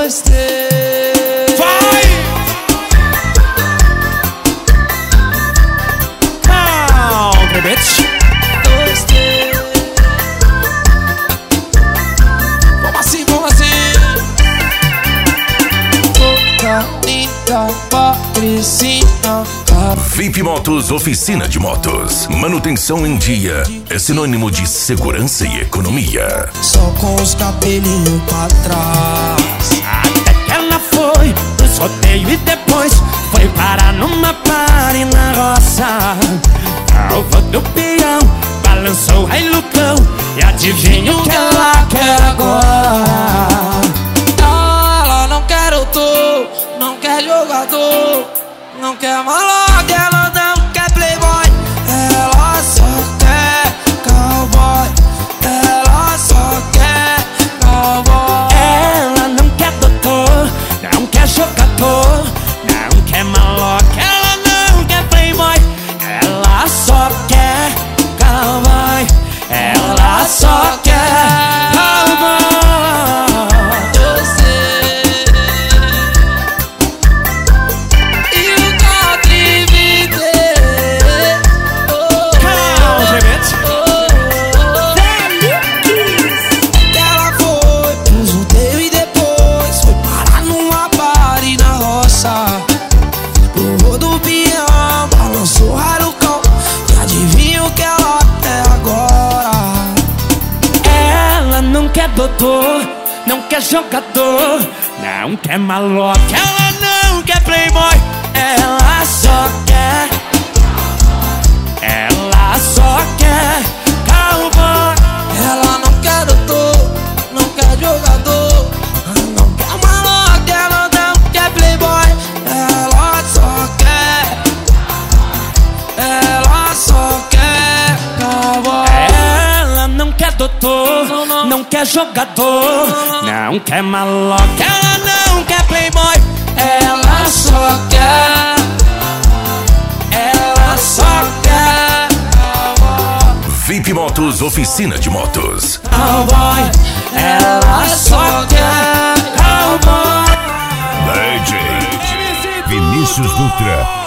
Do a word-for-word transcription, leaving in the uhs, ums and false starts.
dois, três. Vai! Country, bitch. Dois, três. Vamos assim, vamos assim. Toca, linda, patricinha. V I P Motos, oficina de motos. Manutenção em dia é sinônimo de segurança e economia. Só com os cabelinhos pra trás. Até que ela foi pro sorteio e depois foi parar numa party na roça. Alva do peão, balançou o rei Lucão. E adivinha o que ela quer agora? Ela não quer doutor, não quer jogador, não quer malote, ela não quer playboy. Ela só quer cowboy. Ela só quer cowboy. Ela não quer doutor, não quer jogador, não quer maloca, ela não quer playboy. Ela só quer cowboy. Ela só quer cowboy. Eu sei. E o country viver. Country, bitch. Ela foi pro sorteio e depois foi parar numa party na roça. O rodopião balançou o rarucão. E adivinha o que ela quer agora? Ela não quer doutor, não quer jogador, não quer maloca, ela não quer playboy. Ela só quer, ela só quer cowboy. Ela não quer doutor, não quer jogador, não quer maloca, ela não quer playboy. Ela só quer, ela só quer cowboy. Ela não quer doutor, não quer jogador, não quer maloca, ela não quer playboy. Ela só quer, ela só quer cowboy. V I P Motos, oficina de motos. Cowboy, ela só quer cowboy. D J Vinícius Dutra.